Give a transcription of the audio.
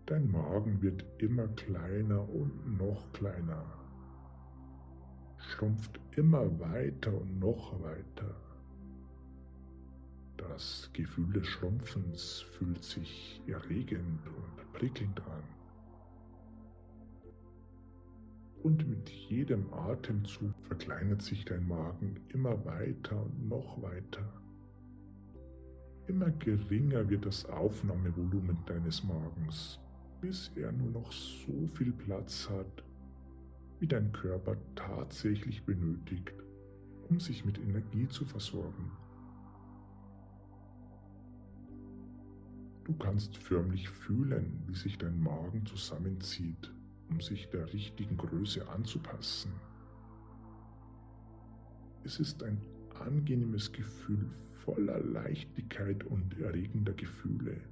Dein Magen wird immer kleiner und noch kleiner, schrumpft immer weiter und noch weiter. Das Gefühl des Schrumpfens fühlt sich erregend und prickelnd an. Und mit jedem Atemzug verkleinert sich dein Magen immer weiter und noch weiter. Immer geringer wird das Aufnahmevolumen deines Magens, bis er nur noch so viel Platz hat, wie dein Körper tatsächlich benötigt, um sich mit Energie zu versorgen. Du kannst förmlich fühlen, wie sich dein Magen zusammenzieht, um sich der richtigen Größe anzupassen. Es ist ein angenehmes Gefühl voller Leichtigkeit und erregender Gefühle.